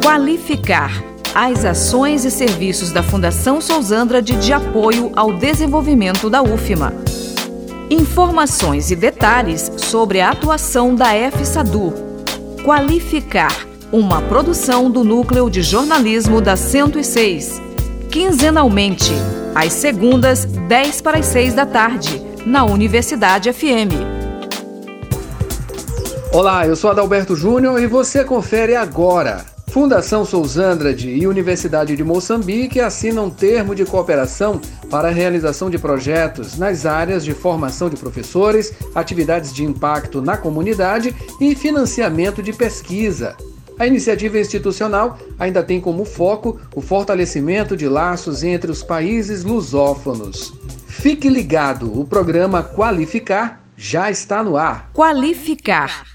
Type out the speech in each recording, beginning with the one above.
Qualificar as ações e serviços da Fundação Sousandrade de apoio ao desenvolvimento da UFMA. Informações e detalhes sobre a atuação da FSADU. Qualificar, uma produção do Núcleo de Jornalismo da 106. Quinzenalmente, às segundas, 5:50 da tarde, na Universidade FM. Olá, eu sou Adalberto Júnior e você confere agora. Fundação Sousandrade e Universidade de Moçambique assinam termo de cooperação para a realização de projetos nas áreas de formação de professores, atividades de impacto na comunidade e financiamento de pesquisa. A iniciativa institucional ainda tem como foco o fortalecimento de laços entre os países lusófonos. Fique ligado, o programa Qualificar já está no ar. Qualificar.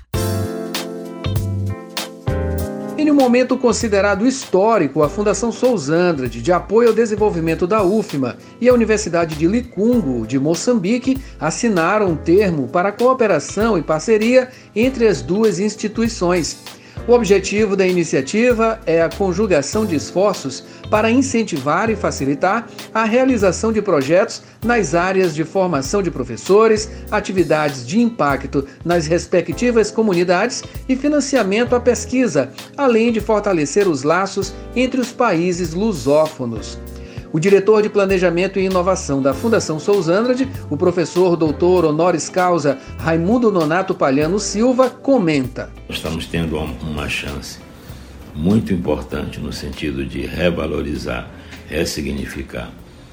Em um momento considerado histórico, a Fundação Sousandrade, de apoio ao desenvolvimento da UFMA, e a Universidade de Licungo, de Moçambique, assinaram um termo para cooperação e parceria entre as duas instituições. O objetivo da iniciativa é a conjugação de esforços para incentivar e facilitar a realização de projetos nas áreas de formação de professores, atividades de impacto nas respectivas comunidades e financiamento à pesquisa, além de fortalecer os laços entre os países lusófonos. O diretor de Planejamento e Inovação da Fundação Sousandrade, o professor doutor honoris causa Raimundo Nonato Palhano Silva, comenta. Estamos tendo uma chance muito importante no sentido de revalorizar, ressignificar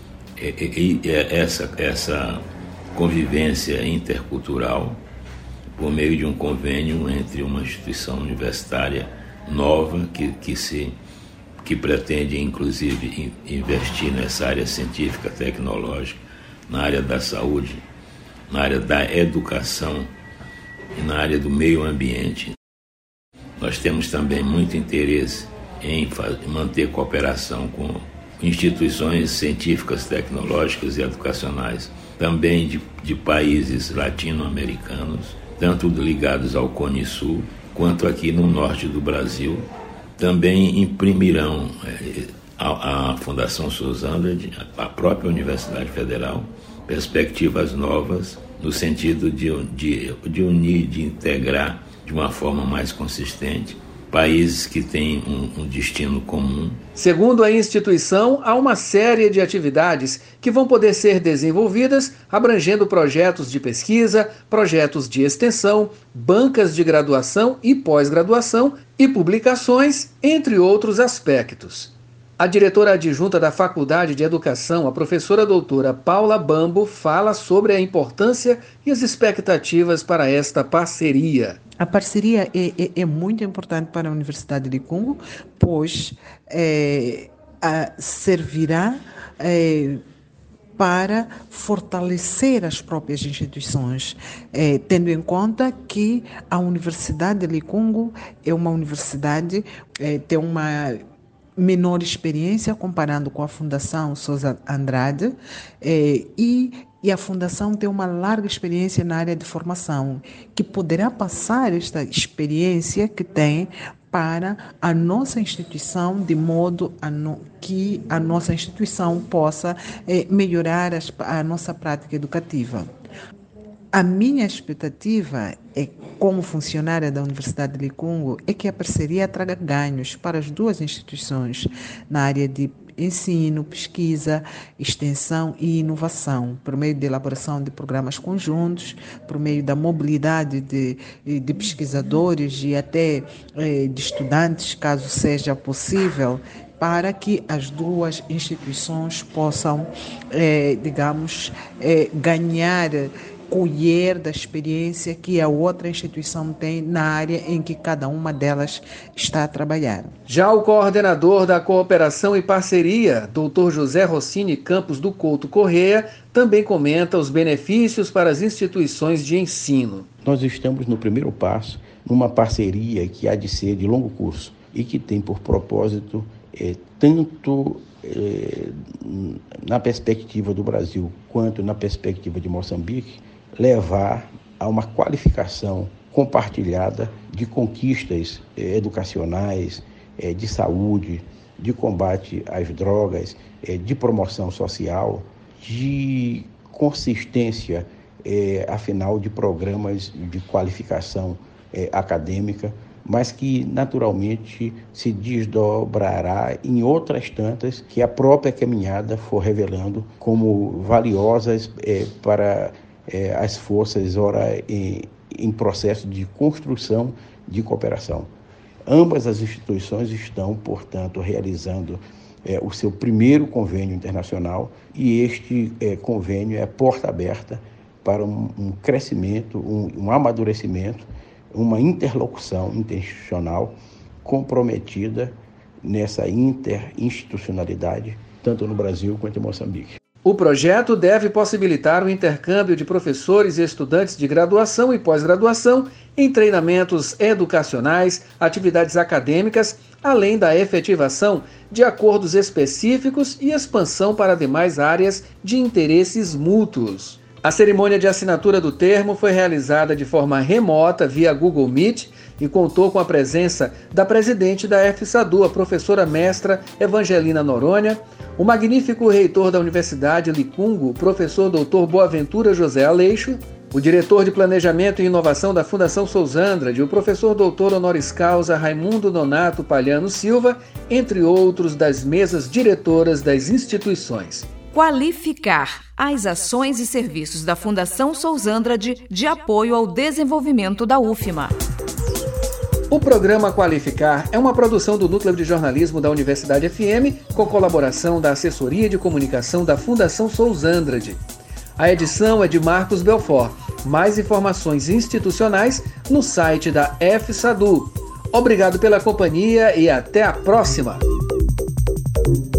essa convivência intercultural por meio de um convênio entre uma instituição universitária nova que pretende, inclusive, investir nessa área científica, tecnológica, na área da saúde, na área da educação e na área do meio ambiente. Nós temos também muito interesse em manter cooperação com instituições científicas, tecnológicas e educacionais, também de países latino-americanos, tanto ligados ao Cone Sul, quanto aqui no norte do Brasil. Também imprimirão a Fundação Sousandrade, a própria Universidade Federal, perspectivas novas no sentido de unir, de integrar de uma forma mais consistente países que têm um destino comum. Segundo a instituição, há uma série de atividades que vão poder ser desenvolvidas, abrangendo projetos de pesquisa, projetos de extensão, bancas de graduação e pós-graduação e publicações, entre outros aspectos. A diretora adjunta da Faculdade de Educação, a professora doutora Paula Bambo, fala sobre a importância e as expectativas para esta parceria. A parceria é muito importante para a Universidade de Licungo, pois servirá para fortalecer as próprias instituições, tendo em conta que a Universidade de Licungo é uma universidade, tem uma menor experiência comparando com a Fundação Sousa Andrade e a Fundação tem uma larga experiência na área de formação, que poderá passar esta experiência que tem para a nossa instituição, de modo que a nossa instituição possa melhorar a nossa prática educativa. A minha expectativa como funcionária da Universidade de Licungo, é que a parceria traga ganhos para as duas instituições na área de ensino, pesquisa, extensão e inovação, por meio de elaboração de programas conjuntos, por meio da mobilidade de pesquisadores e até de estudantes, caso seja possível, para que as duas instituições possam, ganhar, colher da experiência que a outra instituição tem na área em que cada uma delas está a trabalhar. Já o coordenador da Cooperação e Parceria, Dr. José Rossini Campos do Couto Correia, também comenta os benefícios para as instituições de ensino. Nós estamos no primeiro passo, numa parceria que há de ser de longo curso e que tem por propósito tanto na perspectiva do Brasil quanto na perspectiva de Moçambique, levar a uma qualificação compartilhada de conquistas educacionais, de saúde, de combate às drogas, de promoção social, de consistência, afinal, de programas de qualificação acadêmica, mas que naturalmente se desdobrará em outras tantas que a própria caminhada for revelando como valiosas para as forças ora em processo de construção de cooperação. Ambas as instituições estão, portanto, realizando o seu primeiro convênio internacional e este convênio é porta aberta para um crescimento, um amadurecimento, uma interlocução intencional comprometida nessa interinstitucionalidade, tanto no Brasil quanto em Moçambique. O projeto deve possibilitar o intercâmbio de professores e estudantes de graduação e pós-graduação em treinamentos educacionais, atividades acadêmicas, além da efetivação de acordos específicos e expansão para demais áreas de interesses mútuos. A cerimônia de assinatura do termo foi realizada de forma remota via Google Meet e contou com a presença da presidente da FSADU, a professora mestra Evangelina Noronha, o magnífico reitor da Universidade Licungo, professor Dr. Boaventura José Aleixo, o diretor de Planejamento e Inovação da Fundação Sousandrade, o professor Dr. honoris causa Raimundo Nonato Palhano Silva, entre outros das mesas diretoras das instituições. Qualificar as ações e serviços da Fundação Sousandrade de apoio ao desenvolvimento da UFMA. O programa Qualificar é uma produção do Núcleo de Jornalismo da Universidade FM, com colaboração da Assessoria de Comunicação da Fundação Sousandrade. A edição é de Marcos Belfort. Mais informações institucionais no site da FSADU. Obrigado pela companhia e até a próxima!